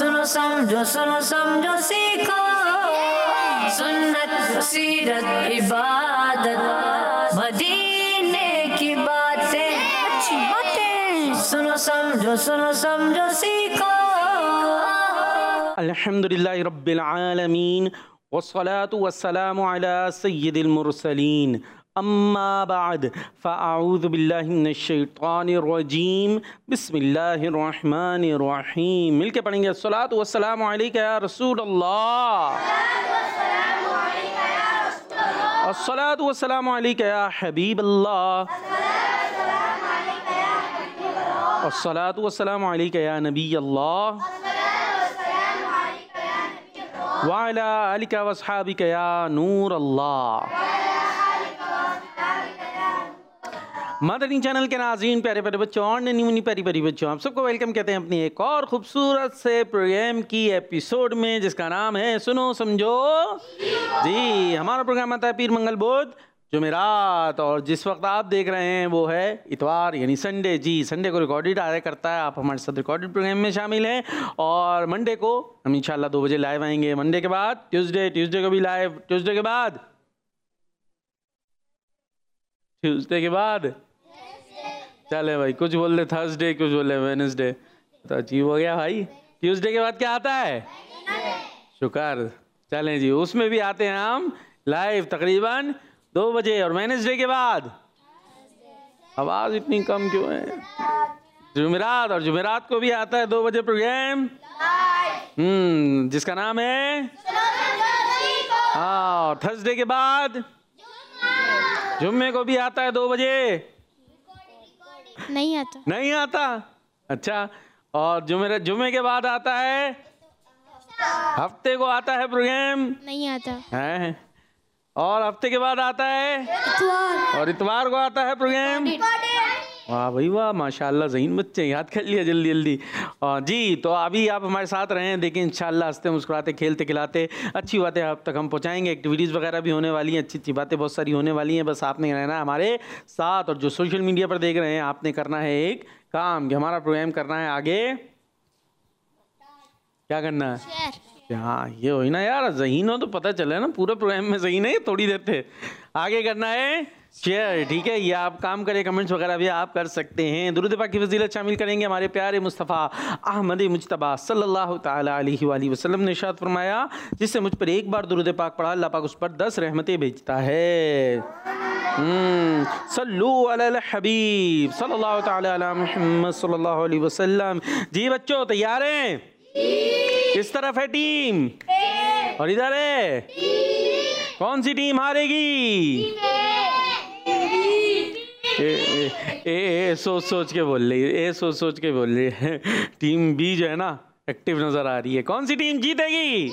सुनो समझो सीखो सुन्नत सीरत इबादत मदीने की बातें अच्छी बातें सुनो समझो सीखो। अल्हम्दुलिल्लाहि रब्बिल आलमीन वस्सलातु वस्सलामु अला सय्यिदिल मुरसलीन अम्मा बाद फ़अऊज़ु बिल्लाहि मिनश शैतानिर रजीम बिस्मिल्लाहिर रहमानिर रहीम। मिलके पढ़ेंगे अस्सलातु वस्सलामु अलैका या रसूल अल्लाह, अस्सलातु वस्सलामु अलैका या हबीब अल्लाह, अस्सलातु वस्सलामु अलैका या नबी अल्लाह व अला आलिका व अस्हाबिका या नूर अल्लाह। मदनी चैनल के नाज़रीन, प्यारे प्यारे बच्चों और नन्ही मुन्नी प्यारी प्यारी बच्चों, आप सबको वेलकम कहते हैं अपनी एक और ख़ूबसूरत से प्रोग्राम की एपिसोड में, जिसका नाम है सुनो समझो। जी, हमारा प्रोग्राम आता है पीर मंगल बुध जुमेरात, और जिस वक्त आप देख रहे हैं वो है इतवार यानी संडे। जी, संडे को रिकॉर्डेड आया करता है, आप हमारे साथ रिकॉर्डेड प्रोग्राम में शामिल हैं। और मंडे को हम इंशाल्लाह 2 बजे लाइव आएंगे। मंडे के बाद ट्यूसडे को भी लाइव, ट्यूसडे के बाद चले भाई, कुछ बोल रहे थर्सडे, कुछ बोल रहे वेडनेसडे, तो अजीब हो गया भाई। ट्यूसडे के बाद क्या आता है? शुक्र। चलें जी, उसमें भी आते हैं हम लाइव तकरीबन 2 बजे। और वेडनेसडे के बाद आवाज़ इतनी कम क्यों है? जुमेरात, और जुमेरात को भी आता है 2 बजे प्रोग्राम, जिसका नाम है हाँ। और थर्सडे के बाद जुम्मे को भी आता है 2 बजे। नहीं आता। अच्छा, और जुम्मे के बाद आता है, हफ्ते को आता है प्रोग्राम, नहीं आता है। और हफ्ते के बाद आता है इतवार, और इतवार को आता है प्रोग्राम। वाह भाई वाह, माशाल्लाह, ज़हीन बच्चे, याद कर लिया जल्दी जल्दी। जी, तो अभी आप हमारे साथ रहें, देखिए इंशाल्लाह हंसते मुस्कुराते खेलते खिलाते अच्छी बातें आप तक हम पहुंचाएंगे। एक्टिविटीज़ वगैरह भी होने वाली हैं, अच्छी अच्छी बातें बहुत सारी होने वाली हैं। बस आपने रहना है हमारे साथ। और जो सोशल मीडिया पर देख रहे हैं, आपने करना है एक काम कि हमारा प्रोग्राम करना है आगे, क्या करना है? हाँ, ये हो ना यार, ज़हीन हो तो पता चले ना, पूरे प्रोग्राम में ज़हीन है, थोड़ी देर थे। आगे करना है शेयर, ठीक है? ये आप काम करें, कमेंट्स वगैरह भी आप कर सकते हैं। दुरूद पाक की फजीलत शामिल करेंगे। हमारे प्यारे मुस्तफ़ा अहमद मुज्तबा सल्लल्लाहु ताला अलैहि वसल्लम ने इरशाद फरमाया, जिससे मुझ पर एक बार दुरूद पाक पढ़ा, अल्लाह पाक उस पर 10 रहमतें भेजता है। सल्लू अलल हबीब सल्लल्लाहु ताला अला मुहम्मद सल्लल्लाहु अलैहि वसल्लम। जी बच्चों, तैयार हैं? किस तरफ है टीम? और इधर है कौन सी टीम हारेगी? सोच के बोल रही है। टीम बी जो है ना, एक्टिव नजर आ रही है। कौन सी टीम जीतेगी?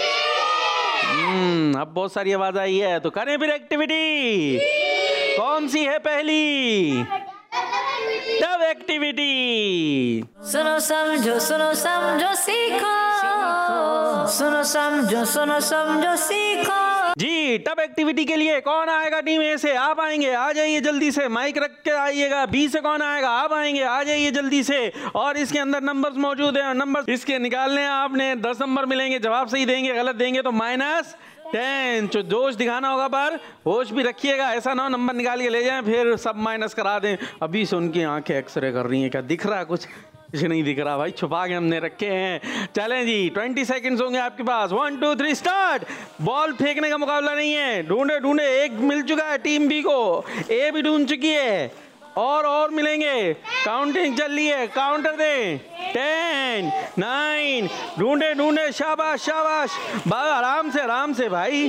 अब बहुत सारी आवाज आई है, तो करें फिर एक्टिविटी। कौन सी है पहली? तब एक्टिविटी। सुनो समझो सीखो सुनो समझो सीखो। जी, टब एक्टिविटी के लिए कौन आएगा? टीम ए से आप आएंगे, आ जाइए जल्दी से, माइक रख के आइएगा। बी से कौन आएगा? आप आएंगे, आ जाइए जल्दी से। और इसके अंदर नंबर्स मौजूद हैं, नंबर इसके निकालने हैं आपने। 10 नंबर मिलेंगे, जवाब सही देंगे, गलत देंगे तो -10। जो जोश दिखाना होगा, पर होश भी रखिएगा, ऐसा ना हो नंबर निकाल के ले जाएं फिर सब माइनस करा दें। अभी से उनकी आंखें एक्सरे कर रही हैं, क्या दिख रहा है? कुछ नहीं दिख रहा भाई, छुपा के हमने रखे हैं। चलें जी, 20 सेकंड्स होंगे आपके पास। 1 2 3 स्टार्ट। बॉल फेंकने का मुकाबला नहीं है, ढूंढे एक मिल चुका है टीम बी को, ए भी ढूंढ चुकी है, और मिलेंगे। काउंटिंग चल रही है, काउंटर दें। 10 9 ढूंढे, शाबाश आराम से भाई।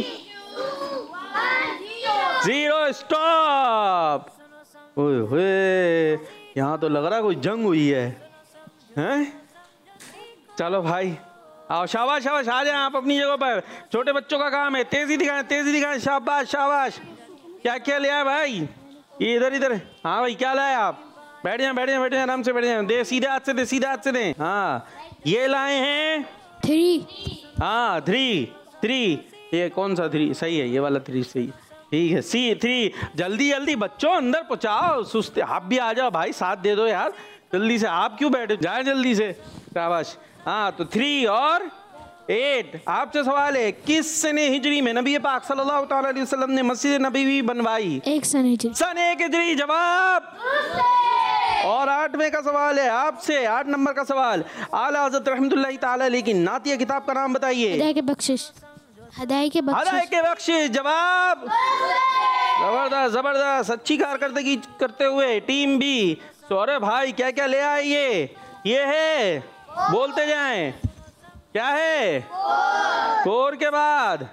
0 स्टॉप। ओए, यहाँ तो लग रहा है कोई जंग हुई है, हैं? चलो भाई, आओ, शाबाश आ जाए आप अपनी जगह पर। छोटे बच्चों का काम है, तेजी दिखाएं। शाबाश। क्या ले आए भाई? ये इधर। हाँ भाई, क्या लाए आप? बैठ जाए, आराम से बैठ जाए। दे सीधे हाथ से दे। हाँ, ये लाए हैं 3। हाँ 3। ये कौन सा 3? सही है, ये वाला 3 सही। ठीक है, C3। जल्दी बच्चों अंदर पहुँचाओ, सुस्ते। आप भी आ जाओ भाई, साथ दे दो यार जल्दी से। आप क्यों बैठे? जाए जल्दी से, शाबाश। हाँ तो 3 और 8। आपसे सवाल है, किस सने हिजरी में नबी पाक सल्लल्लाहु ताला अलैहि वसल्लम ने मस्जिद नबवी बनवाई? 1 सन हिजरी। सन 1 हिजरी जवाब। और 8वें का सवाल है आपसे, 8 नंबर का सवाल, आला हज़रत रहमतुल्लाहि ताला अलैहि की नातिया किताब का नाम बताइए। हदायत के बख्शिश। हदायत के बख्शिश। हदायत के बख्शिश जवाब। जबरदस्त जबरदस्त, अच्छी कारकर्दगी करते हुए टीम बी। सौरभ भाई क्या क्या ले आए? ये है, बोलते जाएं, क्या है? 4 के बाद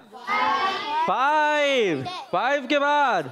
5, 5 के बाद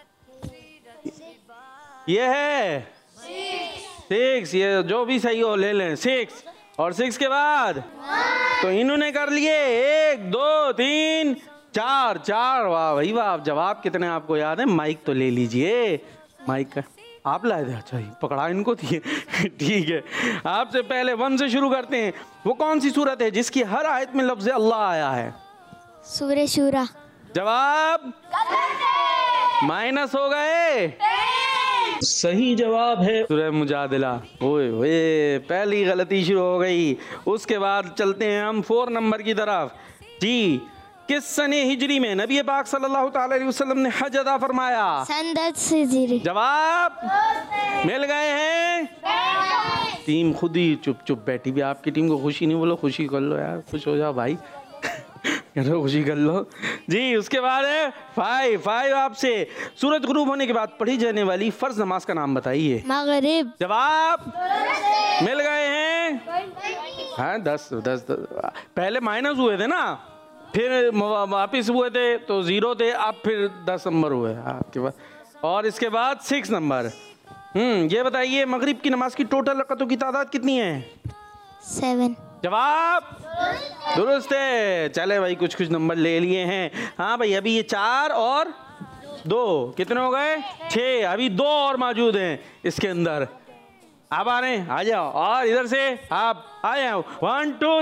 ये है 6, ये जो भी सही हो ले लें 6, और 6 के बाद तो इन्होंने कर लिए 1 2 3 4 4। वाह भाई वाह, जवाब कितने आपको याद है? माइक तो ले लीजिए, माइक का आप लाए थे? अच्छा पकड़ा इनको थी। ठीक है, आपसे पहले 1 से शुरू करते हैं। वो कौन सी सूरत है जिसकी हर आयत में लफ्ज़ अल्लाह आया है? सूरह शूरा। जवाब माइनस हो गए। सही जवाब है सूरह मुजादिला। ओए ओए, पहली गलती शुरू हो गई। उसके बाद चलते हैं हम 4 नंबर की तरफ। जी, किस सने हिजरी में नबी पाक सल्लल्लाहु ताला अलैहि वसल्लम ने हज अदा फरमाया? सन 10 हिजरी। जवाब मिल गए हैं। टीम खुद ही चुप चुप बैठी भी, आपकी टीम को खुशी नहीं बोलो, खुशी कर लो यार, खुश हो जाओ भाई। करो खुशी कर लो जी। उसके बाद है 5 आपसे, सूरज गुरूब होने के बाद पढ़ी जाने वाली फर्ज नमाज का नाम बताइए। मगरिब। जवाब मिल गए हैं। हाँ 10 पहले माइनस हुए थे ना, फिर वापिस हुए थे तो 0 थे, अब फिर 10 नंबर हुए आपके पास। और इसके बाद 6 नंबर। ये बताइए मगरिब की नमाज की टोटल रकअतों की तादाद कितनी है? 7। जवाब दुरुस्त है। चले भाई, कुछ नंबर ले लिए हैं। हाँ भाई, अभी ये 4 और 2 कितने हो गए? 6। अभी 2 और मौजूद हैं इसके अंदर। आप आ रहे हैं? आ जाओ। और इधर से आप आ जाओ। 1 2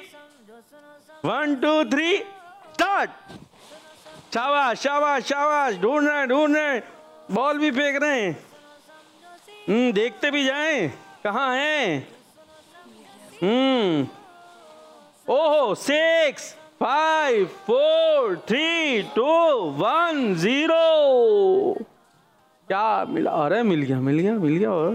3 स्टार्ट। शाबाश शाबाश शाबाश, ढूंढ रहे बॉल भी फेंक रहे हैं। देखते भी जाएं कहाँ हैं। ओहो 6 5 4 3 2 1 0। क्या मिला? अरे मिल गया और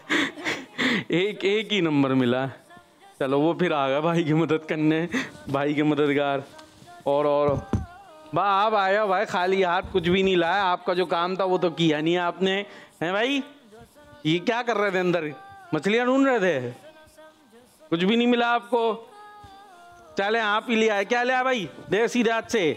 एक ही नंबर मिला। चलो वो फिर आ गया भाई की मदद करने, भाई के मददगार। और बा आप आया भाई, खाली हाथ कुछ भी नहीं लाया। आपका जो काम था वो तो किया नहीं आपने, हैं भाई? ये क्या कर रहे थे अंदर? मछलियां ढूंढ रहे थे? कुछ भी नहीं मिला आपको? चले आप ही ले आए। क्या ले आए भाई? देख सीधे हाथ से।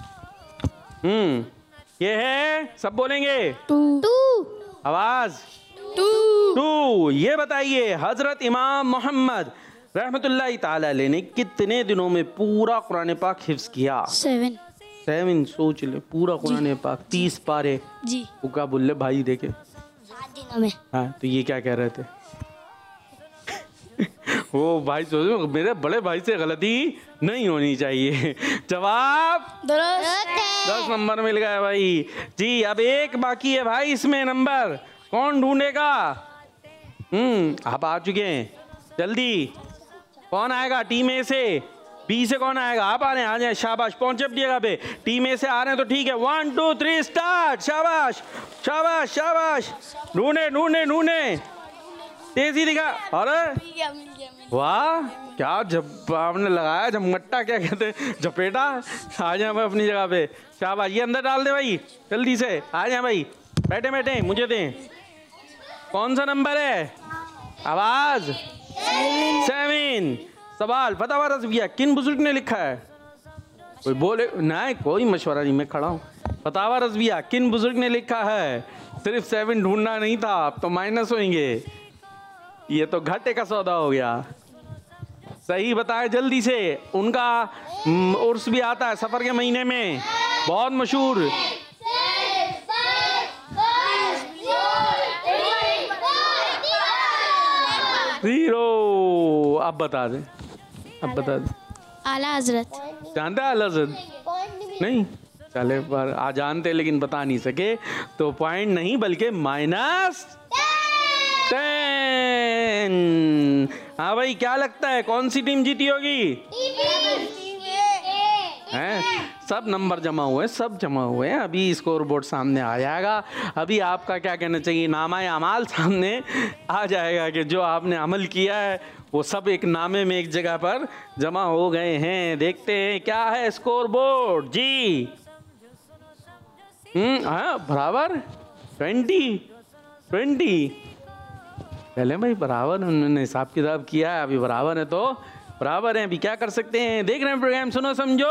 ये है, सब बोलेंगे 2। आवाज 2। ये बताइए हजरत इमाम मोहम्मद रहमतुल्लाहि ताला अलैह ने कितने दिनों में पूरा कुरान पाक हिफ्ज किया? 7। सोच ले, पूरा कुरान पाक 30 पारे जी। वो क्या बोल ले भाई? देखे 7 दिनों में। हाँ, तो ये क्या कह रहे थे? वो भाई सोचो, मेरे बड़े भाई से गलती नहीं होनी चाहिए। जवाब 10 नंबर मिल गया भाई जी। अब एक बाकी है भाई इसमें नंबर, कौन ढूंढेगा? आप आ चुके हैं, जल्दी कौन आएगा? टीम ए से, बी से कौन आएगा? आप आ रहे हैं? आ जाए, शाबाश, पहुंचे अपनी जगह पे। टीम ए से आ रहे हैं तो ठीक है। 1 2 3 स्टार्ट। शाबाश शाबाश शाबाश, ढूंढे तेजी दिखा। अरे वाह, क्या जब आपने लगाया झमट्टा, क्या कहते हैं, झपेटा। आ जाए भाई अपनी जगह पे। शाबाश, ये अंदर डाल दे भाई, जल्दी से आ जाए भाई। बैठे मुझे दें। कौन सा नंबर है? आवाज 7। सवाल, फतवा रज़विया किन बुजुर्ग ने लिखा है? कोई बोले? नहीं, कोई मशवरा नहीं, मैं खड़ा हूँ। फतवा रज़विया किन बुजुर्ग ने लिखा है? सिर्फ 7 ढूंढना नहीं था, अब तो माइनस होंगे। ये तो घाटे का सौदा हो गया। सही बताए जल्दी से। उनका उर्स भी आता है सफर के महीने में, बहुत मशहूर। जीरो। अब बता दे। आला हजरत। जानते हैं आला हजरत? नहीं, चले पर आ जानते लेकिन बता नहीं सके, तो पॉइंट नहीं बल्कि -10। हाँ भाई, क्या लगता है कौन सी टीम जीती होगी? हैं? सब नंबर जमा हुए हैं, सब जमा हुए हैं। अभी स्कोर बोर्ड सामने आ जाएगा। अभी आपका क्या कहना चाहिए, नामा अमाल सामने आ जाएगा कि जो आपने अमल किया है वो सब एक नामे में एक जगह पर जमा हो गए हैं। देखते हैं क्या है स्कोर बोर्ड जी। हाँ बराबर 20 पहले भाई बराबर उन्होंने हिसाब किताब किया है, अभी बराबर है तो बराबर है। अभी क्या कर सकते हैं, देख रहे हैं प्रोग्राम सुनो समझो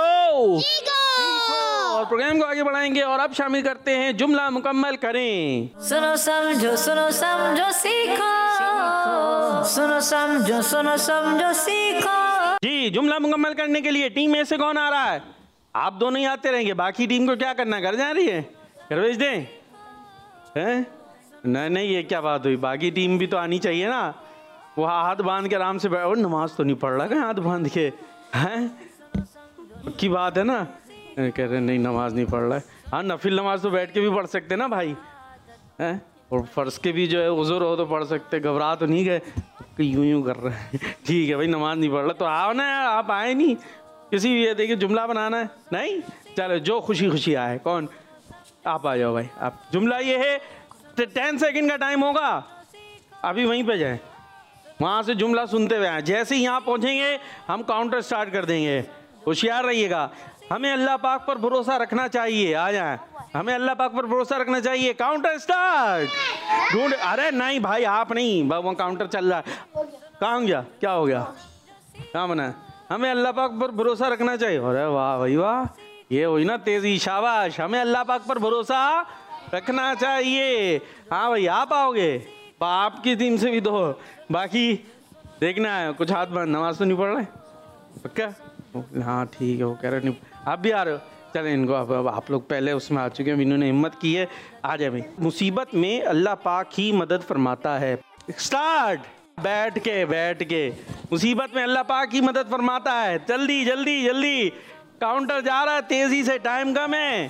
और प्रोग्राम को आगे बढ़ाएंगे। और अब शामिल करते हैं जुमला मुकम्मल करें। सुनो समझो सीखो, सुनो समझो सीखो। जी, जुमला मुकम्मल करने के लिए टीम में से कौन आ रहा है? आप दोनों ही आते रहेंगे, बाकी टीम को क्या करना, घर जा रही है, घर भेज दें? हैं? नहीं, ये क्या बात हुई, बाकी टीम भी तो आनी चाहिए ना। वो हाथ बांध के आराम से बैठ, और नमाज तो नहीं पढ़ रहा है हाथ बांध के, हैं? की बात है ना, कह रहे नहीं नमाज नहीं पढ़ रहा है। हाँ, नफिल नमाज तो बैठ के भी पढ़ सकते ना भाई, हैं? और फर्ज के भी जो है उज़ुर हो तो पढ़ सकते, घबरा तो नहीं गए यूं कर रहे हैं। ठीक है भाई, नमाज नहीं पढ़ रहा तो आओ ना यार, आप आए नहीं, किसी भी ये देखिए जुमला बनाना है नहीं, चलो जो खुशी खुशी आए। कौन? आप आ जाओ भाई। आप जुमला ये है, 10 सेकंड का टाइम होगा, अभी वहीं पे जाए, वहाँ से जुमला सुनते हुए आए। जैसे ही यहाँ पहुँचेंगे हम काउंटर स्टार्ट कर देंगे, होशियार रहिएगा। हमें अल्लाह पाक पर भरोसा रखना चाहिए, आ जाए, हमें अल्लाह पाक पर भरोसा रखना चाहिए। Counter start. ढूंढ, अरे नहीं भाई आप नहीं, वो काउंटर चल रहा है, कहाँ गया, क्या हो गया, कहाँ बना? हमें अल्लाह पाक पर भरोसा रखना चाहिए। अरे वाह भाई वाह, ये हुई ना तेजी, शाबाश। हमें अल्लाह पाक पर भरोसा रखना चाहिए। हाँ भाई, आप आओगे, आपकी टीम से भी दो, बाकी देखना है। कुछ हाथ बांध, नमाज तो नहीं पढ़ रहे पक्का? हाँ ठीक है, वो कह रहे नहीं, आप भी आ रहे हो, चलें इनको, अब आप लोग पहले उसमें आ चुके हैं, इन्होंने हिम्मत की है, आ जाए भाई। मुसीबत में अल्लाह पाक ही मदद फरमाता है। स्टार्ट। बैठ के मुसीबत में अल्लाह पाक ही मदद फरमाता है। जल्दी जल्दी जल्दी, काउंटर जा रहा है तेजी से, टाइम कम है।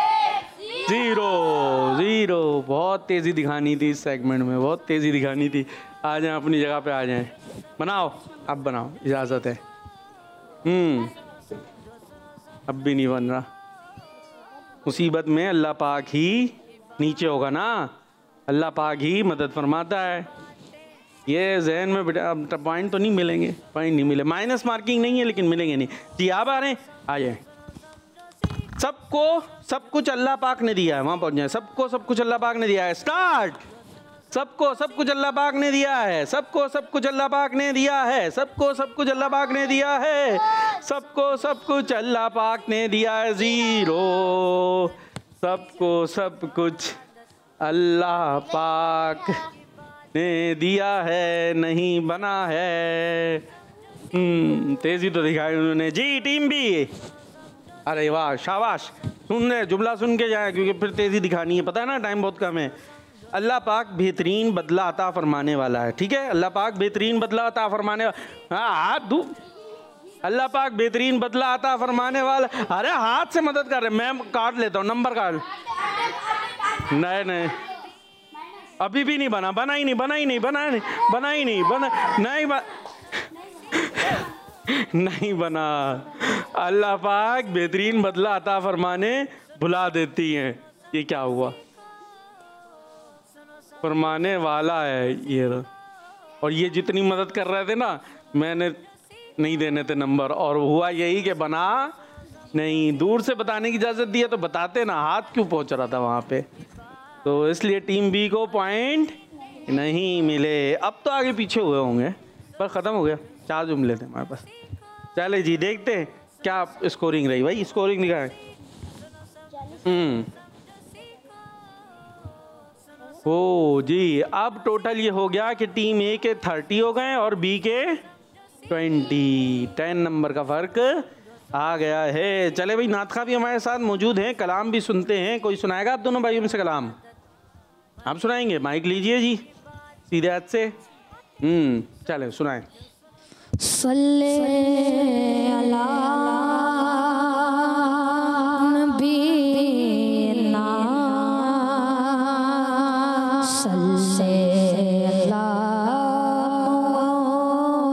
0 बहुत तेजी दिखानी थी इस सेगमेंट में, बहुत तेजी दिखानी थी। आ जाए अपनी जगह पे, आ जाए, बनाओ, अब बनाओ, इजाजत है। अब भी नहीं बन रहा। मुसीबत में अल्लाह पाक ही, नीचे होगा ना, अल्लाह पाक ही मदद फरमाता है। ये जहन में बेटा, अब पॉइंट तो नहीं मिलेंगे, पॉइंट नहीं मिले, माइनस मार्किंग नहीं है लेकिन मिलेंगे नहीं। जी आप आ रहे हैं, आ जाए। सबको सब कुछ अल्लाह पाक ने दिया है, वहाँ पहुँच जाए। सबको सब कुछ अल्लाह पाक ने दिया है। स्टार्ट। सबको सब कुछ अल्लाह पाक ने दिया है, सबको सब कुछ अल्लाह पाक ने दिया है, सबको सब कुछ अल्लाह पाक ने दिया है, सबको सब कुछ अल्लाह पाक ने दिया है। 0 सबको सब कुछ अल्लाह पाक ने दिया है, नहीं बना है। तेजी तो दिखाई उन्होंने जी। टीम भी, अरे वाह शाबाश, सुन रहे, जुमला सुन के जाए क्योंकि फिर तेजी दिखानी है, पता है ना टाइम बहुत कम है। अल्लाह पाक बेहतरीन बदला अता फरमाने वाला है, ठीक है? अल्लाह पाक बेहतरीन बदला अता फरमाने वाला, हाँ हाथ धू, अल्लाह पाक बेहतरीन बदला अता फरमाने वाला। अरे हाथ से मदद कर रहे, मैं काट लेता हूँ, नंबर काट। नहीं अभी भी नहीं बना, नहीं बना। अल्लाह पाक बेहतरीन बदला अता फरमाने भुला देती हैं। ये क्या हुआ? फरमाने वाला है ये, और ये जितनी मदद कर रहे थे ना, मैंने नहीं देने थे नंबर, और हुआ यही कि बना नहीं। दूर से बताने की इजाज़त दी है तो बताते ना, हाथ क्यों पहुंच रहा था वहाँ पे, तो इसलिए टीम बी को पॉइंट नहीं मिले। अब तो आगे पीछे हुए होंगे, पर ख़त्म हो गया, 4 जुमले थे हमारे पास। चले जी, देखते हैं क्या स्कोरिंग रही भाई, स्कोरिंग दिखाएं। ओ जी, अब टोटल ये हो गया कि टीम ए के 30 हो गए और बी के 10 नंबर का फ़र्क आ गया है। चले भाई, नातखा भी हमारे साथ मौजूद हैं, कलाम भी सुनते हैं। कोई सुनाएगा आप दोनों भाइयों में से कलाम? आप सुनाएंगे? माइक लीजिए जी सीधे हाथ से। चले सुनाएं। सल्ले अला नबीना, सल्ले अला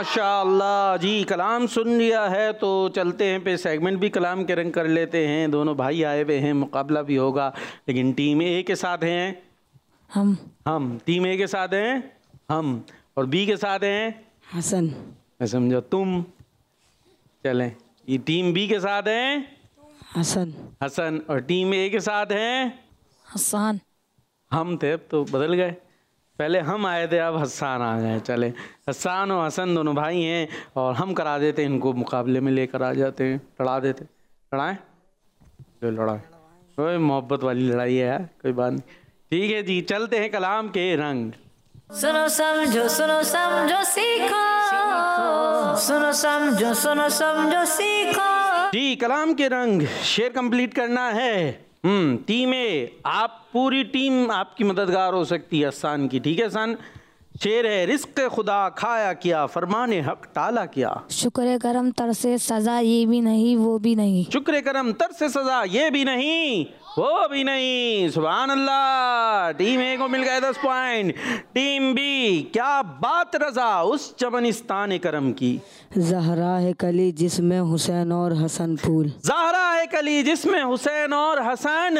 माशाअल्लाह जी, कलाम सुन लिया है तो चलते हैं पे सेगमेंट भी कलाम के रंग कर लेते हैं। दोनों भाई आए हुए हैं, मुकाबला भी होगा, लेकिन टीम ए के साथ हैं हम, टीम ए के साथ हैं हम, और बी के साथ हैं हसन। मैं समझो तुम। चलें, ये टीम बी के साथ हैं हसन, और टीम ए के साथ हैं हसन। हम थे, अब तो बदल गए, पहले हम आए थे अब हसन आ गए। चले, हसन और हसन दोनों भाई हैं और हम करा देते हैं इनको, मुकाबले में लेकर आ जाते हैं, लड़ा देते। लड़ाएं, जो लड़ाएं, कोई मोहब्बत वाली लड़ाई है यार, कोई बात नहीं। ठीक है जी, चलते हैं कलाम के रंग। सुनो समझो सीखो, सुनो समझो सीखो। जी, कलाम के रंग शेर कंप्लीट करना है। टीम ए, आप पूरी टीम आपकी मददगार हो सकती है हसन की। ठीक है हसन, शेर है, रिस्क खुदा खाया क्या, फरमाने हक टाला क्या। शुक्र करम तरसे सजा ये भी नहीं वो भी नहीं। शुक्र करम तरसे सजा ये भी नहीं वो भी नहीं। सुभान अल्लाह, टीम ए को मिल गए 10 पॉइंट। टीम बी, क्या बात रजा उस चमनिस्तान करम की। ज़हरा है कली जिसमें हुसैन और हसन फूल। ज़हरा है कली जिसमें हुसैन और हसन,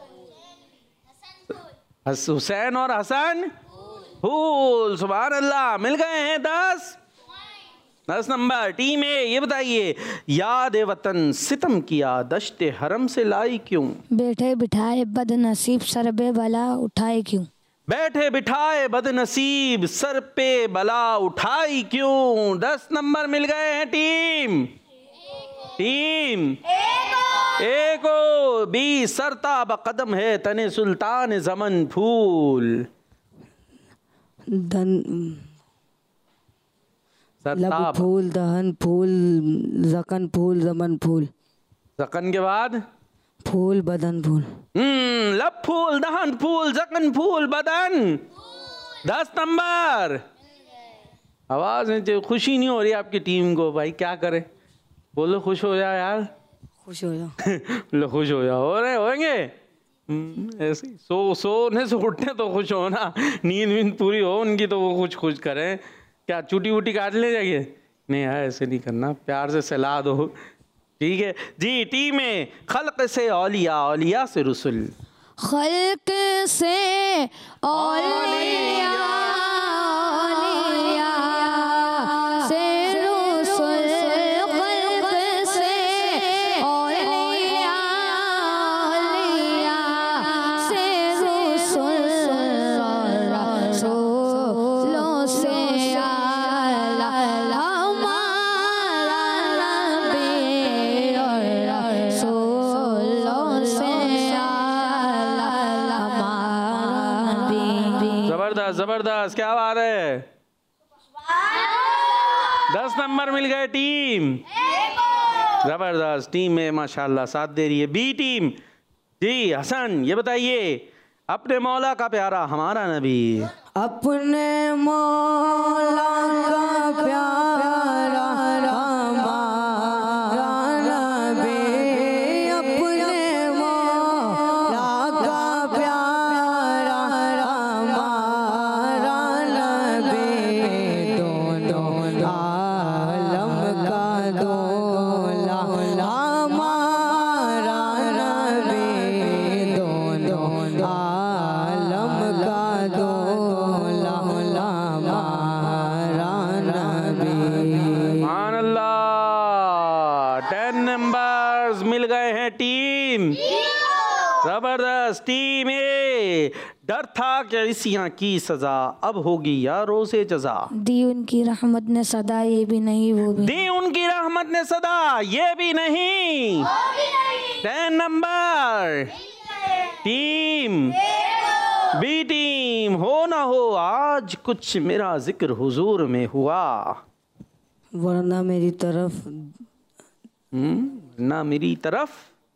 हुसैन और हसन फूल। सुभान अल्लाह, मिल गए हैं 10 नंबर। टीम ए, ये बताइए, याद वतन सितम किया दश्ते हरम से लाई क्यों। बैठे बिठाए बदनसीब सर पे बला उठाए क्यों। बैठे बिठाए बदनसीब सर पे बला उठाई क्यों। 10 नंबर मिल गए हैं टीम ए को। बी, सरता बकदम है तने सुल्तान जमन फूल। लब फूल दहन फूल जकन फूल जमन फूल। जकन के बाद फूल बदन फूल। लब फूल दहन फूल जकन फूल बदन। 10 नंबर। आवाज में खुशी नहीं हो रही आपकी टीम को, भाई क्या करे, बोलो खुश हो जाओ यार, खुश हो जाओ। लो खुश हो जाओ, हो रहे होंगे ऐसे सोने से उठने तो खुश हो ना, नींद पूरी हो उनकी तो वो खुश करें। क्या चूटी वूटी काट ले जाइए, नहीं यार ऐसे नहीं करना, प्यार से सलाह दो। ठीक है जी, टीम में खल्क से औलिया, औलिया से रसुल। खल्क से औलिया, औलिया से रसुल। खल्क से औलिया, औलिया से रसुल। रसूलों से आला हमारा नबी, रसूलों से आला हमारा नबी। जबरदस्त जबरदस्त, क्या बात है। 10 नंबर मिल गए टीम। जबरदस्त, टीम में माशाल्लाह साथ दे रही है। बी टीम, जी हसन, ये बताइए, अपने मौला का प्यारा हमारा नबी। अपने मौला का प्यारा हमारा नबी। अपने मौला का प्यारा हमारा नबी। दोनों आलम का दूल्हा हमारा नबी। दोनों आलम का दूल्हा हमारा नबी। सुभान अल्लाह, 10 नंबर्स मिल गए हैं टीम। जबरदस्त। टीम ए, डर था कि इसियां की सजा अब होगी या रोज़े जजा। दी उनकी रहमत ने सदा ये भी नहीं वो भी। दी उनकी रहमत ने सदा ये भी नहीं। 10 नंबर। टीम बी टीम, हो ना हो आज कुछ मेरा जिक्र हुजूर में हुआ। वरना मेरी तरफ ना मेरी तरफ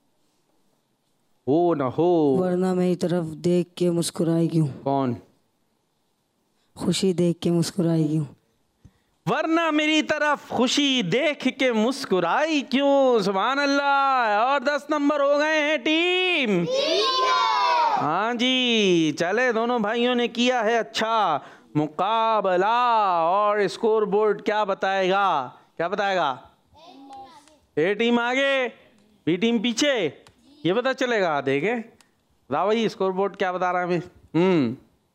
हो ना हो। वरना मेरी तरफ देख के मुस्कुराई क्यों। कौन? खुशी देख के मुस्कुराई क्यों। वरना मेरी तरफ खुशी देख के मुस्कुराई क्यों। सुभान अल्लाह। और 10 नंबर हो गए हैं टीम। हाँ जी, चले, दोनों भाइयों ने किया है अच्छा। मुकाबला। और स्कोर बोर्ड क्या बताएगा? क्या बताएगा? ए टीम आगे, बी टीम पीछे, ये पता चलेगा। देखे बताओ भाई स्कोर बोर्ड क्या बता रहा है हमें।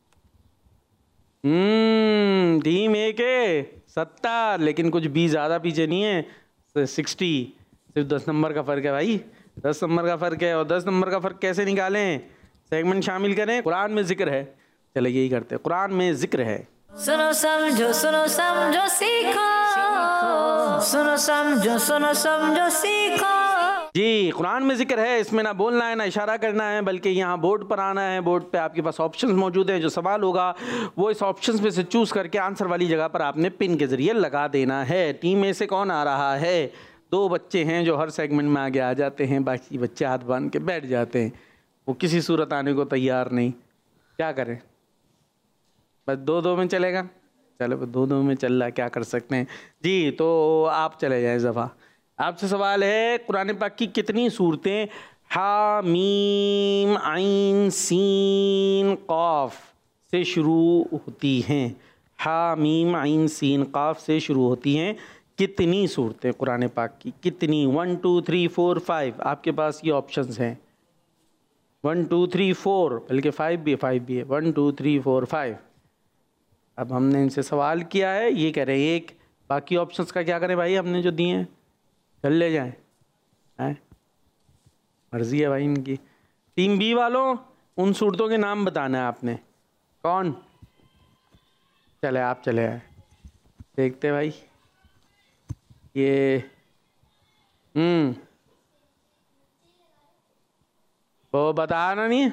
टीम ए के 70, लेकिन कुछ बी ज़्यादा पीछे नहीं है, 60। सिर्फ 10 नंबर का फ़र्क है भाई, 10 नंबर का फ़र्क है। और 10 नंबर का फ़र्क कैसे निकालें? सेगमेंट शामिल करें, कुरान में जिक्र है। चलो यही करते हैं, कुरान में जिक्र है। सुनो समझो सीखो, सुनो समझो सीखो। जी, कुरान में जिक्र है, इसमें ना बोलना है ना इशारा करना है, बल्कि यहाँ बोर्ड पर आना है। बोर्ड पे आपके पास ऑप्शंस मौजूद हैं। जो सवाल होगा वो इस ऑप्शंस में से चूज़ करके आंसर वाली जगह पर आपने पिन के ज़रिए लगा देना है। टीम में से कौन आ रहा है? 2 बच्चे हैं जो हर सेगमेंट में आगे आ जाते हैं, बाकी बच्चे हाथ बांध के बैठ जाते हैं। वो किसी सूरत आने को तैयार नहीं। क्या करें? बस 2-2 में चलेगा। चलो 2-2 में चल रहा, क्या कर सकते हैं जी। तो आप चले जाएं ज़फ़ा। आपसे सवाल है, कुरान पाक की कितनी सूरतें हा मीम आइन सीन क़ाफ से शुरू होती हैं? हा मीम आइन सीन क़ाफ से शुरू होती हैं। कितनी सूरतें कुरान पाक की? कितनी? 1 2 3 4 5। आपके पास ये ऑप्शंस हैं 1 2 3 4, बल्कि 5 भी है 1 2 3 4 5। अब हमने इनसे सवाल किया है, ये कह रहे हैं 1। बाकी ऑप्शंस का क्या करें भाई? हमने जो दिए हैं चल ले जाएं, हैं? मर्जी है भाई इनकी। टीम बी वालों, उन सूरतों के नाम बताना है आपने। कौन? चले आप चले आए, देखते भाई। ये वो बताना नहीं है,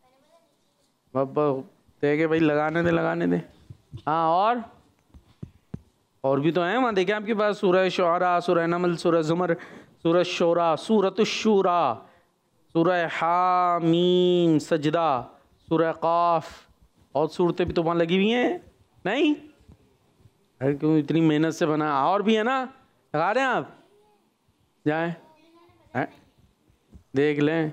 देखे भाई, लगाने दे। हाँ, और भी तो हैं वहाँ, देखें आपके पास सूरह शुअरा, सूरह नमल, सूरह ज़ुमर, सूरह शूरा, सूरह शुरा, सूरह हामीम, सजदा, सूरह क़ाफ। और सूरतें भी तो वहाँ लगी हुई हैं नहीं? अरे क्यों इतनी मेहनत से बना? और भी है ना, लगा रहे हैं आप? जाएं देख लें,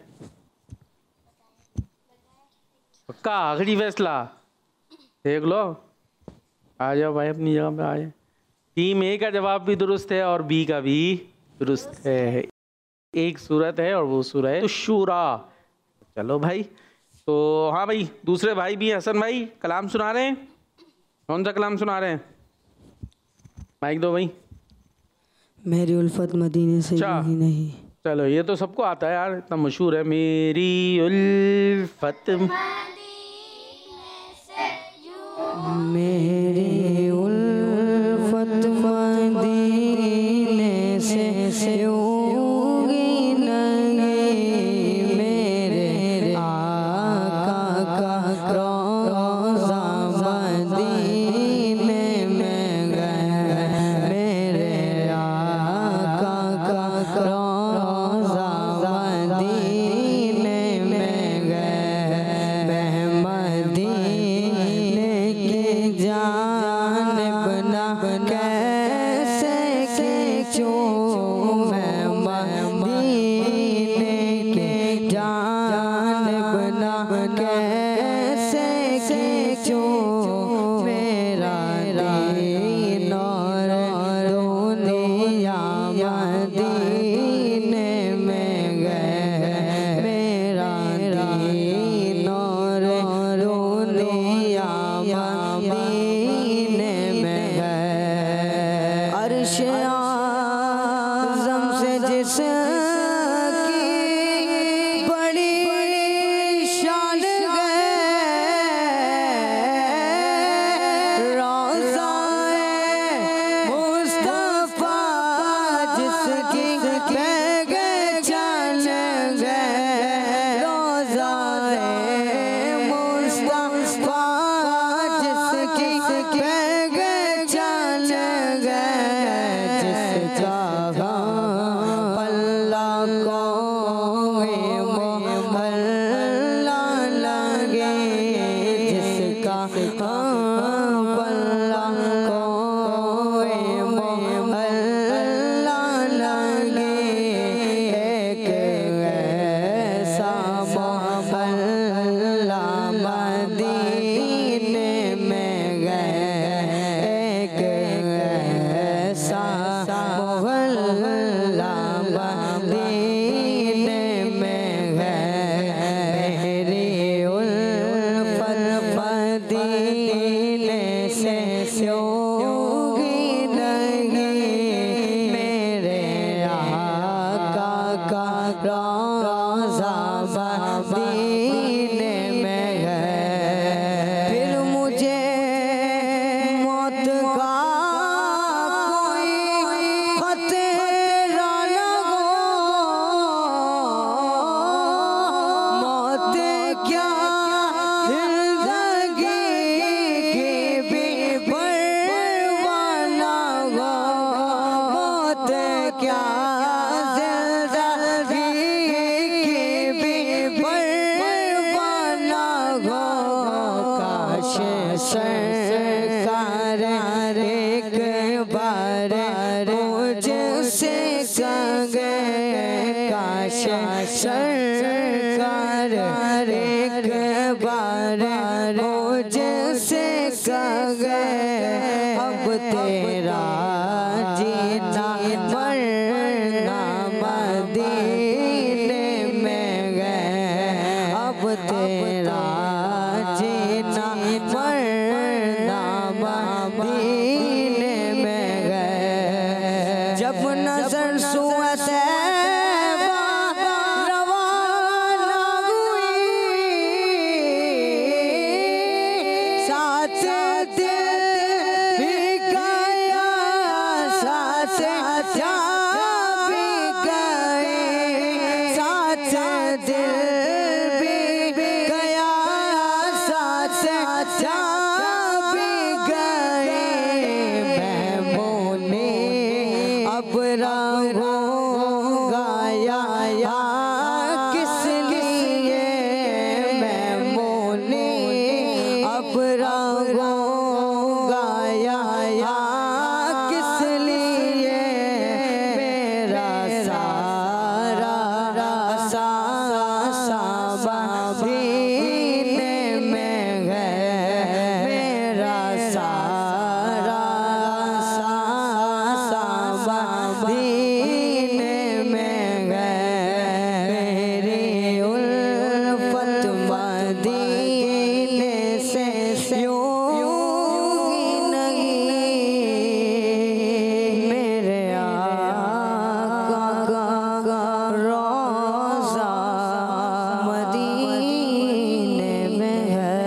पक्का आखिरी फैसला देख लो। आ जाओ भाई अपनी जगह पे आ जाए। टीम ए का जवाब भी दुरुस्त है और बी का भी दुरुस्त है। एक सूरत है और वो सूरह है शूरा। चलो भाई, तो हाँ भाई, दूसरे भाई भी हसन भाई कलाम सुना रहे हैं। कौन सा कलाम सुना रहे हैं? माइक दो भाई। मेरी उल्फत मदीने से ही नहीं। चलो ये तो सबको आता है यार, इतना मशहूर है। मेरी उल्फत मेरी उल्फत मदीने से यूं नहीं, मेरे आका का रोज़ा मदीने में गए, मेरे आका का रोज़ा मदीने में गए, मदीने की जानिब ना कैसे खींचूं मैं, मदीने की जानिब ना कैसे खींचूं, मेरा दीन और दुनिया मदीने में गए, मेरा दीन और दुनिया मदीने में गए। अर्श आज़म से जिसकी बड़ी शान गए, रोज़ाए मुस्तफ़ा जिसकी पहचान गए, रोज़ाए मुस्तफ़ा जिसकी पहचान गए, जिसका पल्ला कोई मोहल्ला लगे, जिसका पल्ला कोई मोहल्ला लगे, एक ऐसा मोहल्ला मदीने में गए, मदीने में है मेरी उल्फत मदीने से होगी नहीं मेरे आका का रोज़ा मदीने में है। फिर मुझे मौत का कोई खतरा न हो, मौत क्या जिंदगी की भी परवाह न हो, मौत क्या जिंदगी की भी परवाह न हो। काश सरकार एक बार मुझसे कहे, काश सरकार एक बार मुझसे कहे, अब तेरा जीना मरना मदीने में है, अब तेरा जीना मरना मदीने में है। जब नजर सुआ तैबा रवाना हुई, साथ दिल भी गया, साथ जा भी गए, साथ दिल भी गया, साथ जा भी गए। महमूने अब रहूँगा या किस लिए, महमूने अब रहूँगा या किस लिए, मेरा सारा मदीने में है, मेरा सारा मदीने में है, मेरी उल्फत मदीने से होगी नहीं मेरे आका का रोज़ा मदीने में है।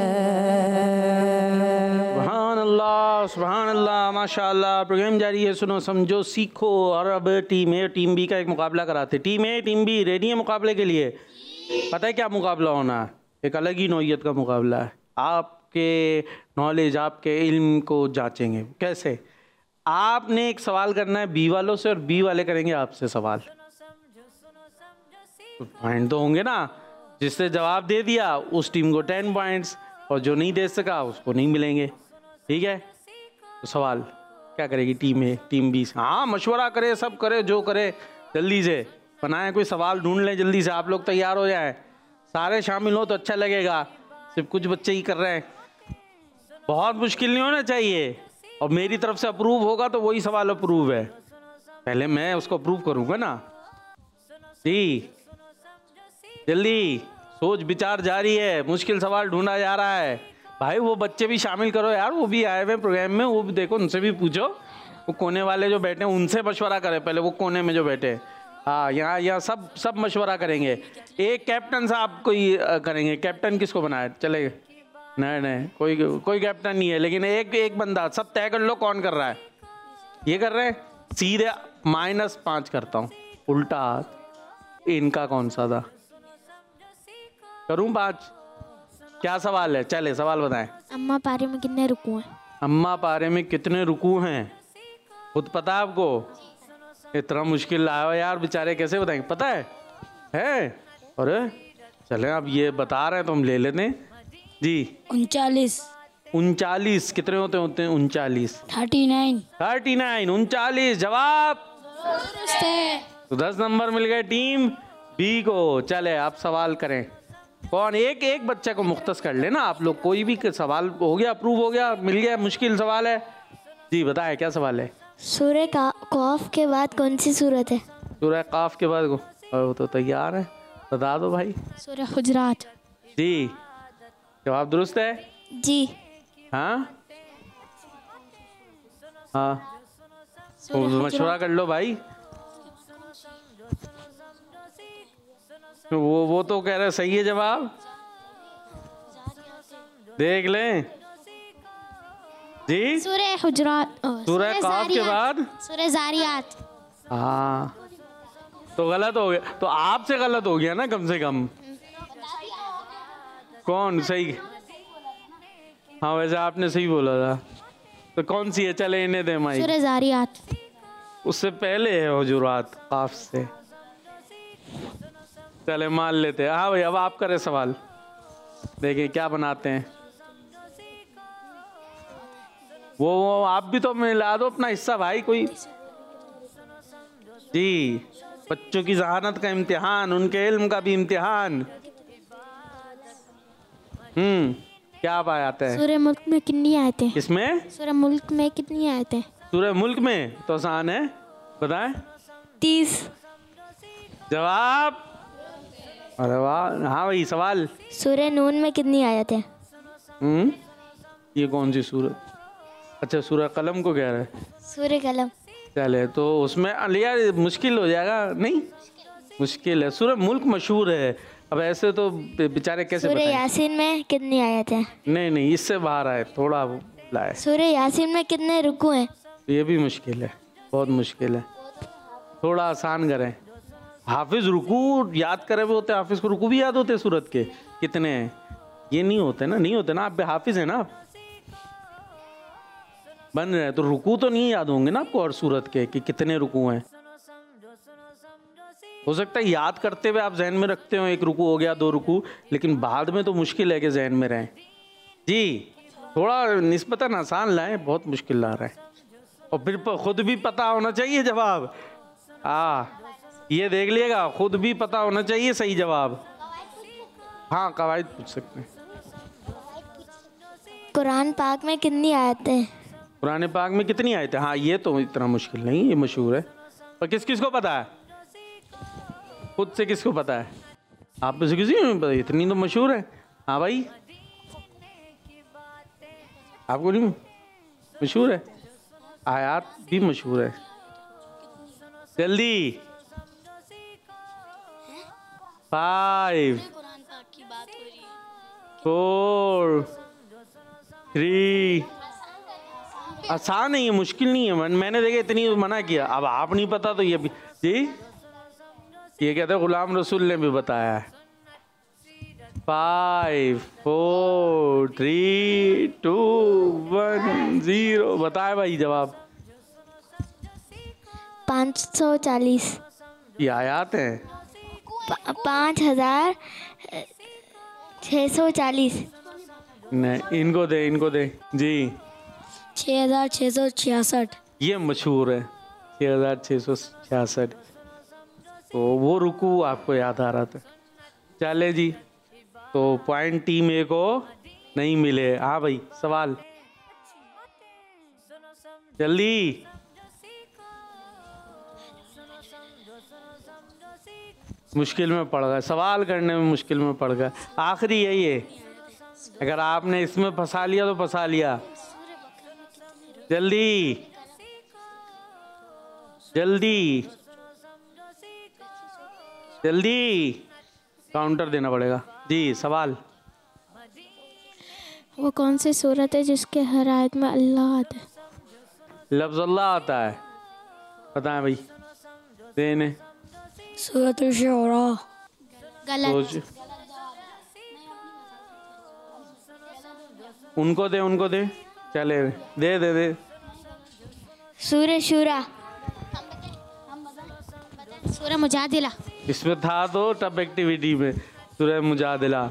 सुभान अल्लाह, माशाअल्लाह। प्रोग्राम जारी है, सुनो समझो सीखो। और अब टीम ए टीम बी का एक मुकाबला कराते। Team A team B ready है मुकाबले के लिए? पता है क्या मुकाबला होना है? एक अलग ही नौइयत का मुकाबला है। आपके नॉलेज, आपके इल्म को जांचेंगे। कैसे? आपने एक सवाल करना है बी वालों से और बी वाले करेंगे आपसे सवाल। पॉइंट तो होंगे ना? जिससे जवाब दे दिया उस टीम को 10 पॉइंट्स, और जो नहीं दे सका उसको नहीं मिलेंगे। ठीक है? तो सवाल क्या करेगी टीम ए टीम बी से? हाँ, मशवरा करे, सब करे, जो करे जल्दी से बनाए, कोई सवाल ढूंढ लें जल्दी से। आप लोग तैयार हो जाएं, सारे शामिल हो तो अच्छा लगेगा। सिर्फ कुछ बच्चे ही कर रहे हैं, बहुत मुश्किल नहीं होना चाहिए। और मेरी तरफ से अप्रूव होगा तो वही सवाल अप्रूव है। पहले मैं उसको अप्रूव करूँगा ना जी। जल्दी सोच विचार जारी है, मुश्किल सवाल ढूंढा जा रहा है। भाई वो बच्चे भी शामिल करो यार, वो भी आए हुए प्रोग्राम में, वो भी देखो, उनसे भी पूछो। वो कोने वाले जो बैठे हैं उनसे मशवरा करें पहले, वो कोने में जो बैठे। हाँ, यहाँ सब मशवरा करेंगे। एक कैप्टन साहब कोई करेंगे। कैप्टन किसको बनाए? चलेगा? नहीं, कोई कैप्टन नहीं है, लेकिन एक बंदा। सब तय कर लो कौन कर रहा है। ये कर रहे हैं, सीधे -5 करता हूँ। उल्टा हाथ इनका कौन सा था? करूँ 5? क्या सवाल है? चले सवाल बताएं। अम्मा पारे में कितने रुकू हैं? अम्मा पारे में कितने रुकू हैं? खुद पता है आपको? इतना मुश्किल लाया हो यार, बेचारे कैसे बताएंगे? पता है? अरे चले, अब ये बता रहे हैं तो हम ले लेते हैं जी। 39 कितने होते हैं? 39 39 39 जवाब तो 10 नंबर मिल गए टीम बी को। चले आप सवाल करें। कौन? एक बच्चे को मुख्तस कर लेना आप लोग। कोई भी सवाल हो गया, अप्रूव हो गया, मिल गया। मुश्किल सवाल है जी, बताएं क्या सवाल है? सूर्य का कौफ के बाद कौन सी सूरत है? सूरह काफ के बाद और वो तो तैयार है, बता दो भाई। सूरह हुजरात। जी, जवाब दुरुस्त है। जी। हाँ हाँ, मशवरा कर लो भाई। वो तो कह रहे सही है जवाब, देख लें जी। सूरह हुजरात। सूरह काफ के बाद सूरह जारियात। हाँ, तो गलत हो गया, तो आपसे गलत हो गया ना कम से कम। कौन सही? हाँ वैसे आपने सही बोला था। तो कौन सी है? चले इन्हें दे माइक। सूरह जारियात। उससे पहले है हुजुरात काफ से। चले मान लेते हैं। हाँ भाई, अब आप करें सवाल, देखिए क्या बनाते हैं। वो आप भी तो मिला दो अपना हिस्सा भाई कोई। जी, बच्चों की जहानत का इम्तिहान, उनके इल्म का भी इम्तिहान। क्या आप आते हैं? सूरह मुल्क में कितनी आयतें? किसमें? सूरह मुल्क में कितनी आयतें? सूरह मुल्क में तो आसान है, बताएं। 30। जवाब, अरे वाह। हाँ भाई, सवाल। सूरह नून में कितनी आयतें? ये कौन सी सूरत? अच्छा, सूरह कलम को कह रहे हैं। सूरह कलम। चले तो उसमें यार मुश्किल हो जाएगा। नहीं मुश्किल है, सूरह मुल्क मशहूर है। अब ऐसे तो बेचारे कैसे सूरह बताएं? यासीन में कितनी आयतें? नहीं, इससे बाहर आए, थोड़ा लाए। सूरह यासीन में कितने रुकू हैं? ये भी मुश्किल है, बहुत मुश्किल है, थोड़ा आसान करें। हाफिज रुकू याद करे हुए होते, हाफिज को रुकू भी याद होते सूरत के कितने हैं? ये नहीं होते ना, नहीं होते ना। आप हाफिज है ना, आप बन रहे हैं तो रुकू तो नहीं याद होंगे ना आपको और सूरत के कि कितने रुकू हैं। हो सकता है याद करते हुए आप जहन में रखते हो, एक रुकू हो गया, 2 रुकू, लेकिन बाद में तो मुश्किल है कि जहन में रहें। जी, थोड़ा निस्बतन आसान लाएं, बहुत मुश्किल ला रहे हैं। और फिर खुद भी पता होना चाहिए जवाब। ये देख लिएगा, खुद भी पता होना चाहिए सही जवाब। हाँ, कवायद पूछ सकते हैं। कुरान पाक में कितनी आयतें? कुरान पाक में कितनी आयतें? हाँ, ये तो इतना मुश्किल नहीं, ये मशहूर है। पर किस किस को पता है? खुद से किसको पता है? आप में से किसी को नहीं पता? इतनी तो मशहूर है। हाँ भाई, आपको नहीं मशहूर है? आयात भी मशहूर है। जल्दी। 5 4 3। आसान नहीं है, मुश्किल नहीं है। मैंने देखा इतनी मना किया, अब आप नहीं पता तो ये भी। जी, ये कहते हैं गुलाम रसूल ने भी बताया है। 5 4 3 2 1 0। बताए भाई जवाब। 540। ये आयात है। 5640। नहीं, इनको दे जी। 6666। ये मशहूर है, 6666। तो वो रुकू आपको याद आ रहा था। चले जी, तो पॉइंट टीम ए को नहीं मिले। हाँ भाई, सवाल जल्दी। मुश्किल में पड़ गए, सवाल करने में मुश्किल में पड़ गए। आखिरी है ये, अगर आपने इसमें फंसा लिया तो फंसा लिया। जल्दी जल्दी जल्दी, काउंटर देना पड़ेगा। जी, सवाल। वो कौन सी सूरत है जिसके हर आयत में अल्लाह आता है? लफ्ज़ अल्लाह आता है, बताएं भाई। देने सूरत शुरा। गलत। उनको दे। चले, दे। सूरह शूरा। सूरह मुजादिला। इसमें था तो टफ एक्टिविटी में सूरह मुजादिला।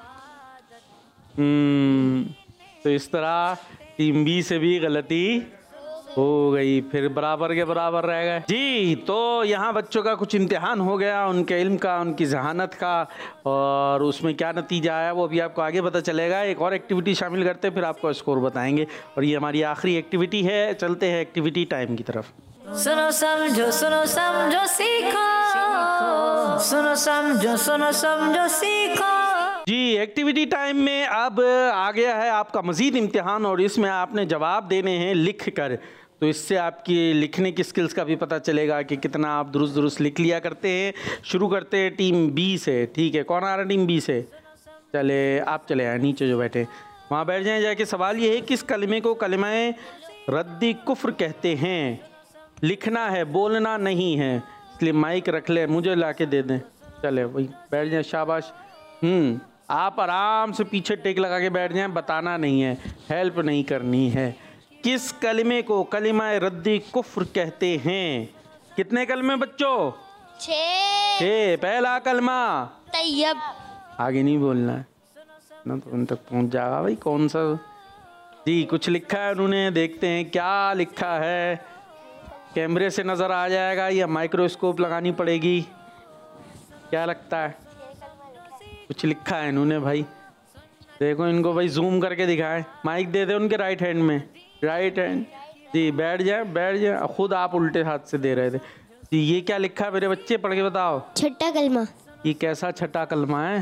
तो इस तरह टीम बी से भी गलती हो गई, फिर बराबर के बराबर रह गए। जी, तो यहाँ बच्चों का कुछ इम्तिहान हो गया, उनके इल्म का, उनकी जहानत का, और उसमें क्या नतीजा आया वो अभी आपको आगे पता चलेगा। एक और एक्टिविटी शामिल करते हैं, फिर आपको स्कोर बताएंगे। और ये हमारी आखिरी एक्टिविटी है। चलते हैं एक्टिविटी टाइम की तरफ। सुनो समझो सीखो, सुनो समझो सीखो। जी, एक्टिविटी टाइम में अब आ गया है आपका मजीद इम्तिहान और इसमें आपने जवाब देने हैं लिख कर। तो इससे आपकी लिखने की स्किल्स का भी पता चलेगा कि कितना आप दुरुस्त लिख लिया करते हैं। शुरू करते हैं टीम बी से। ठीक है, कौन आ रहा है टीम बी से? चले आप चले आए नीचे जो बैठे वहाँ बैठ जाएं जाके। सवाल ये है किस कलमे को कलमाए रद्दी कुफ्र कहते हैं? लिखना है, बोलना नहीं है, इसलिए माइक रख ले, मुझे ला के दे दें। चले वही बैठ जाएं, शाबाश। आप आराम से पीछे टेक लगा के बैठ जाएं, बताना नहीं है, हेल्प नहीं करनी है। किस कलमे को कलिमाए रद्दी कुफ्र कहते हैं? कितने कलमे बच्चों? 6। पहला कलमा तैयब। आगे नहीं बोलना है ना, तो उन तक पहुंच जाएगा भाई। कौन सा? जी, कुछ लिखा है उन्होंने, देखते हैं क्या लिखा है। कैमरे से नज़र आ जाएगा या माइक्रोस्कोप लगानी पड़ेगी? क्या लगता है? कुछ लिखा है इन्होंने भाई, देखो इनको भाई जूम करके दिखाएं। माइक दे दे उनके राइट हैंड में, राइट हैंड। जी बैठ जाए। खुद आप उल्टे हाथ से दे रहे थे। जी ये क्या लिखा है मेरे बच्चे, पढ़ के बताओ। छठा कलमा। ये कैसा छठा कलमा है?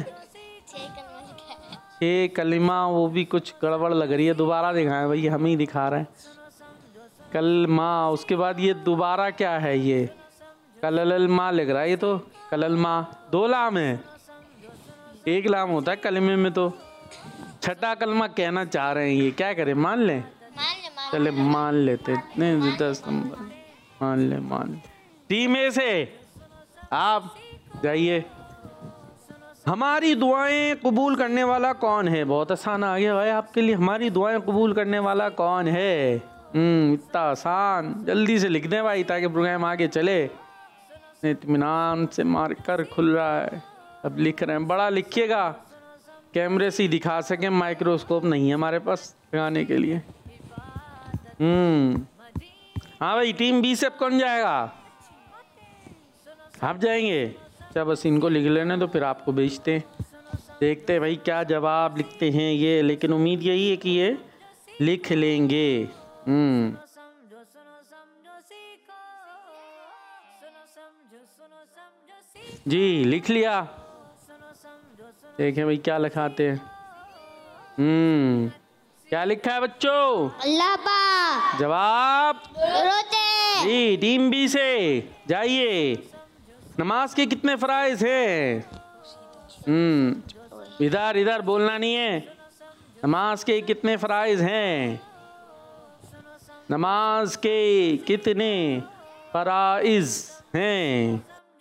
6 कलमा, वो भी कुछ गड़बड़ लग रही है। दोबारा दिखाएं भाई, हम ही दिखा रहे हैं। कलमा, उसके बाद ये दोबारा क्या है? ये कललमा लग रहा है। ये तो कललमा 2 लाम है, 1 लाम होता है कलमे में। तो छठा कलमा कहना चाह रहे हैं। ये क्या करें, मान लें? चले मान लेते। नहीं 10 नंबर मान ले। टीम ए से आप जाइए। हमारी दुआएं कबूल करने वाला कौन है? बहुत आसान आ गया भाई आपके लिए। हमारी दुआएं कबूल करने वाला कौन है? इतना आसान, जल्दी से लिख दें भाई ताकि प्रोग्राम आगे चले। इत्मीनान से मार कर खुल रहा है, अब लिख रहे हैं। बड़ा लिखिएगा, कैमरे से ही दिखा सकें, माइक्रोस्कोप नहीं है हमारे पास लगाने के लिए। हाँ भाई, टीम बी से अब कौन जाएगा? आप जाएंगे? अच्छा बस इनको लिख लेने तो फिर आपको भेजते हैं, देखते हैं भाई क्या जवाब लिखते हैं ये। लेकिन उम्मीद यही है कि ये लिख लेंगे। जी लिख लिया। देखें भाई क्या लिखाते हैं। क्या लिखा है बच्चों? अल्लाह पा। जवाब रोते। जी टीम बी से जाइए। नमाज के कितने फराइज हैं? इधर बोलना नहीं है। नमाज के कितने फराइज हैं? नमाज के कितने फराइज हैं?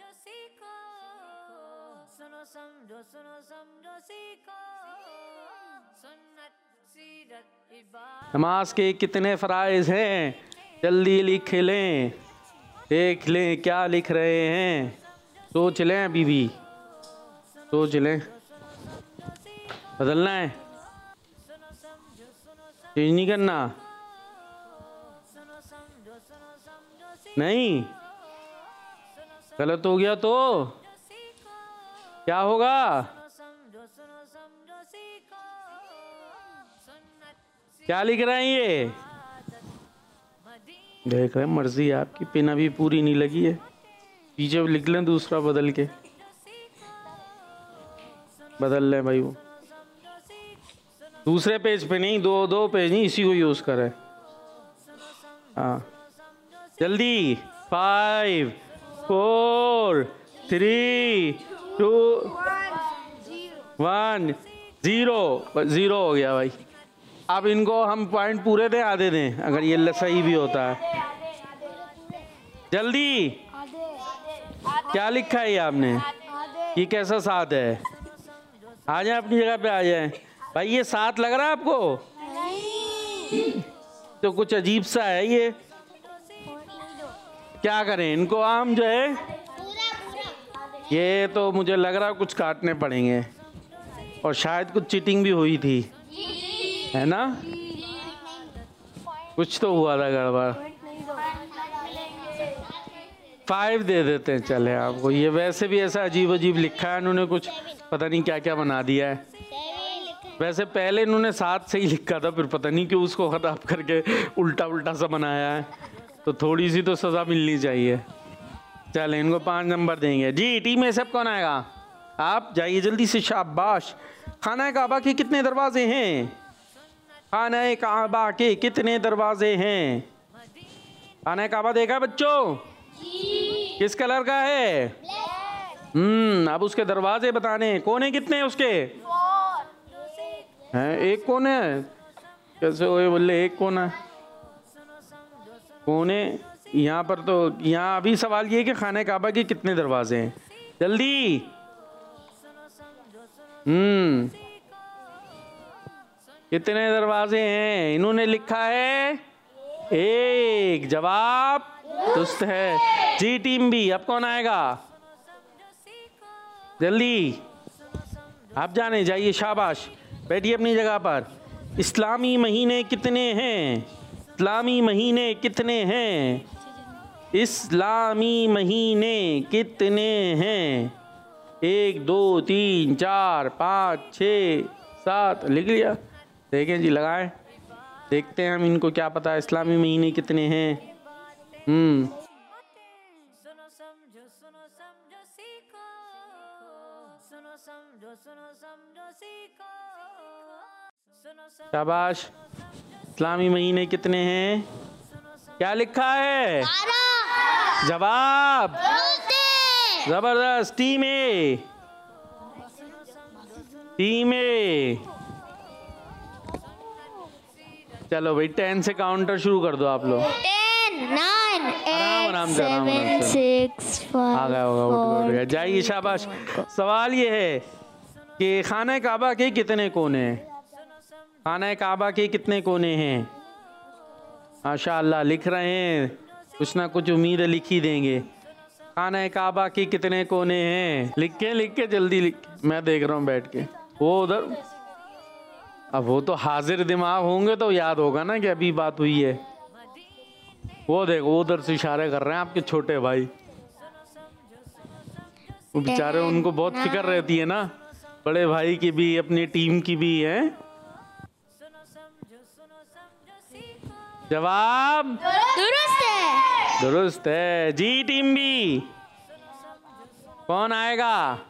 नमाज के कितने फराइज हैं? जल्दी लिख लें, देख लें क्या लिख रहे हैं। सोच लें, अभी भी सोच लें। बदलना है, चेंज नहीं करना। नहीं, गलत हो गया तो क्या होगा? क्या लिख रहे हैं ये? देख रहे हैं, मर्जी है आपकी। पेन अभी पूरी नहीं लगी है, पीछे लिख लें दूसरा बदल के। बदल लें भाई, वो दूसरे पेज पे नहीं, दो पेज नहीं, इसी को यूज करें। हाँ जल्दी। 5 4 3 2 1 0 हो गया भाई। अब इनको हम पॉइंट पूरे दें आधे दें अगर ये सही भी होता है। जल्दी, क्या लिखा है ये आपने? ये कैसा 7 है? आ जाए अपनी जगह पे, आ जाए भाई। ये 7 लग रहा है आपको? तो कुछ अजीब सा है ये। क्या करें इनको? आम जो है ये तो मुझे लग रहा है कुछ काटने पड़ेंगे, और शायद कुछ चीटिंग भी हुई थी, है ना? कुछ तो हुआ था गड़बड़। 5 दे देते हैं चले आपको। ये वैसे भी ऐसा अजीब लिखा है इन्होंने, कुछ पता नहीं क्या क्या बना दिया है। वैसे पहले इन्होंने 7 से ही लिखा था, फिर पता नहीं क्यों उसको खराब करके उल्टा सा बनाया है। तो थोड़ी सी तो सज़ा मिलनी चाहिए। चल इनको 5 नंबर देंगे। जी टीम में सब कौन आएगा? आप जाइए जल्दी से, शाबाश। खाना काबा के कितने दरवाजे हैं? खाना काबा के कितने दरवाजे हैं? खाना काबा देखा बच्चों? किस कलर का है? अब उसके दरवाजे बताने। कोने कितने हैं उसके? हैं एक कोने है? कैसे हुए बोले एक कोना? कोने यहाँ पर तो, यहाँ अभी सवाल ये है कि खाने काबा के कितने दरवाजे हैं। जल्दी। कितने दरवाजे हैं? इन्होंने लिखा है 1। जवाब दुरुस्त है। जी टीम बी, अब कौन आएगा? जल्दी आप जाने जाइए, शाबाश। बैठिए अपनी जगह पर। इस्लामी महीने कितने हैं? इस्लामी महीने कितने हैं? इस्लामी महीने कितने हैं? 1 2 3 4 5 6 7 लिख लिया? देखें जी, लगाएं, देखते हैं हम इनको क्या पता है इस्लामी महीने कितने हैं। सुनो समझो सीखो, सुनो समझो सीखो, शाबाश। इस्लामी महीने कितने हैं? क्या लिखा है? जवाब जबरदस्त। Team A, team A. चलो भाई 10 से काउंटर शुरू कर दो आप लोग। 10 9 आराम 8 से, आराम 7 से। 6 आ गया होगा, उठ गया। जाइए, शाबाश। सवाल ये है कि खाना काबा के कितने कोने हैं? खाना काबा के कितने कोने हैं? माशाअल्लाह लिख रहे हैं, कुछ ना कुछ उम्मीद है लिख ही देंगे। खाना काबा के कितने कोने हैं? लिख के जल्दी लिख। मैं देख रहा हूँ बैठ के। वो उधर, अब वो तो हाजिर दिमाग होंगे तो याद होगा ना कि अभी बात हुई है। वो देखो उधर से इशारे कर रहे हैं आपके छोटे भाई। वो बेचारे, उनको बहुत फिक्र रहती है ना, बड़े भाई की भी, अपनी टीम की भी है। जवाब दुरुस्त है। जी टीम बी, कौन आएगा?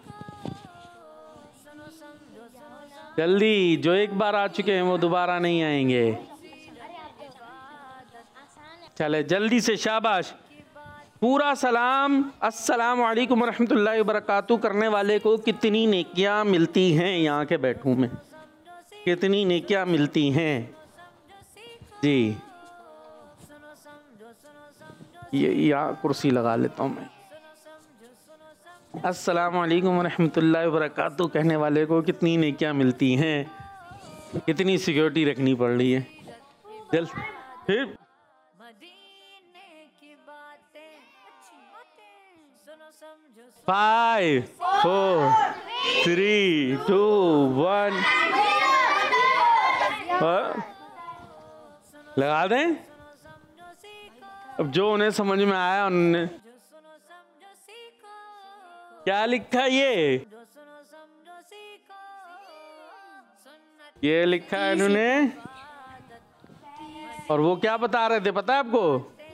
जल्दी। जो एक बार आ चुके हैं वो दोबारा नहीं आएंगे। चले जल्दी से, शाबाश। पूरा सलाम अस्सलाम वालेकुम रहमतुल्लाहि व बरकातहू करने वाले को कितनी नेकियां मिलती हैं? यहाँ के बैठूं मैं, कितनी नेकियां मिलती हैं? जी ये यहाँ कुर्सी लगा लेता हूँ मैं। अस्सलाम वालेकुम रहमतुल्लाहि व बरकातहू कहने वाले को कितनी नेकियां मिलती हैं? कितनी सिक्योरिटी रखनी पड़ रही है? चल फिर 5 4 3 2 1 लगा दें। अब जो उन्हें समझ में आया उन्होंने क्या लिखा? ये लिखा है इन्होंने। और वो क्या बता रहे थे पता है आपको?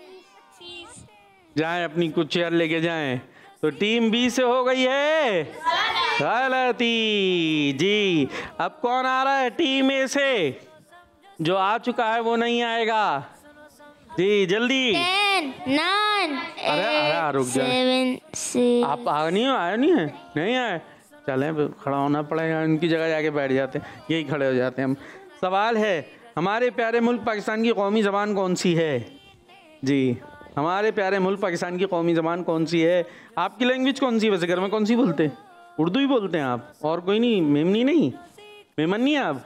जाएं अपनी कुछ चेयर लेके जाएं। तो टीम बी से हो गई है गलती। जी अब कौन आ रहा है टीम ए से? जो आ चुका है वो नहीं आएगा। जी जल्दी। 10 9 अरे रुक जाए। 7 6 आप नहीं आए? नहीं आए। चलें खड़ा होना पड़ेगा, इनकी जगह जाके बैठ जाते हैं, यही खड़े हो जाते हैं हम। सवाल है, हमारे प्यारे मुल्क पाकिस्तान की कौमी ज़बान कौन सी है? जी हमारे प्यारे मुल्क पाकिस्तान की कौमी ज़बान कौन सी है? आपकी लैंग्वेज कौन सी है वैसे? घर में कौन सी बोलते हैं? उर्दू ही बोलते हैं आप? और कोई नहीं? मेमनी नहीं? मेमन नहीं आप?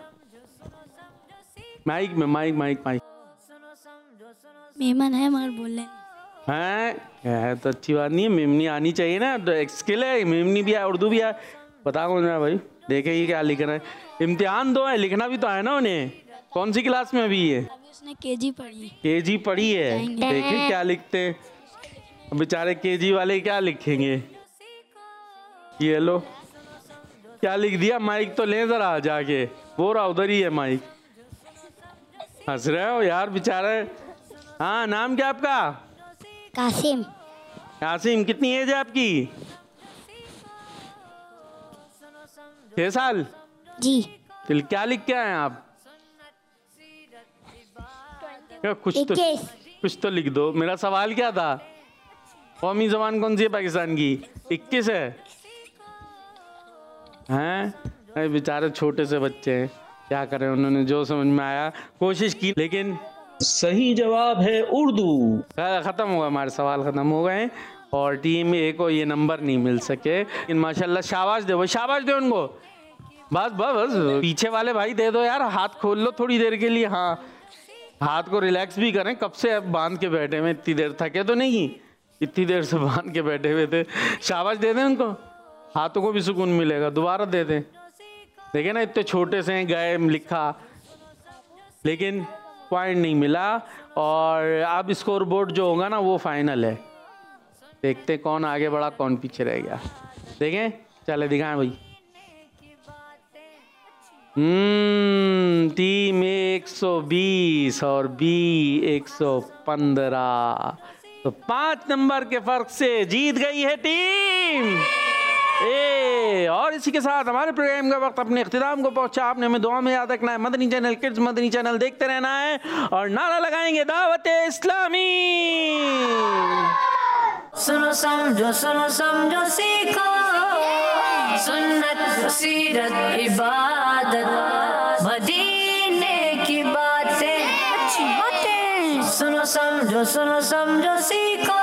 माइक में माइक माइक माइक मेमन है मगर बोलने हैं तो अच्छी बात नहीं है। मेमनी आनी चाहिए ना, तो एक स्किल है। मेमनी भी है, उर्दू भी है। बता कौन है भाई? देखे ये क्या लिख रहे हैं। इम्तिहान दो है, लिखना भी तो है ना उन्हें। कौन सी क्लास में अभी है? अभी उसने केजी पढ़ी। केजी पढ़ी है। देखे क्या लिखते हैं बेचारे केजी वाले, क्या लिखेंगे? ये लो क्या लिख दिया। माइक तो ले जरा जाके, वो रहा उधर ही है माइक। हंस रहे हो यार बेचारे। हाँ नाम क्या आपका? कासिम। कासिम, कितनी एज है आपकी? 6 साल। जी। फिर क्या लिख के आए हैं आप? क्या कुछ 21। तो लिख दो। मेरा सवाल क्या था? कौमी जबान कौन सी है पाकिस्तान की? 21 है। हैं? अरे बेचारे छोटे से बच्चे हैं, क्या करें, उन्होंने जो समझ में आया कोशिश की, लेकिन सही जवाब है उर्दू। खत्म हुआ, हमारे सवाल खत्म हो गए और टीम ए को ये नंबर नहीं मिल सके। लेकिन माशाल्लाह शाबाश दे, वो शाबाश दे उनको। बस बस बस, पीछे वाले भाई दे दो यार, हाथ खोल लो थोड़ी देर के लिए। हाँ, हाथ को रिलैक्स भी करें, कब से अब बांध के बैठे हुए, इतनी देर थके तो नहीं? इतनी देर से बांध के बैठे हुए थे। शाबाश दे दें उनको, हाथों को भी सुकून मिलेगा। दोबारा दे दें। देखे ना, इतने छोटे से गए लिखा, लेकिन पॉइंट नहीं मिला। और अब स्कोर बोर्ड जो होगा ना वो फाइनल है। देखते हैं कौन आगे बढ़ा कौन पीछे रह गया। देखें, चले दिखाएं भाई। टीम 120 और बी 115, तो 5 नंबर के फर्क से जीत गई है टीम ए। और इसी के साथ हमारे प्रोग्राम का वक्त अपने इख्तिताम को पहुंचा। आपने हमें दुआ में याद रखना है, Madani channel kids Madani channel देखते रहना है और नारा लगाएंगे दावत इस्लामी। सुनो समझो सीखो, सुन्नत सीरत इबादत मदीने की बातें। सुनो समझो सीखो।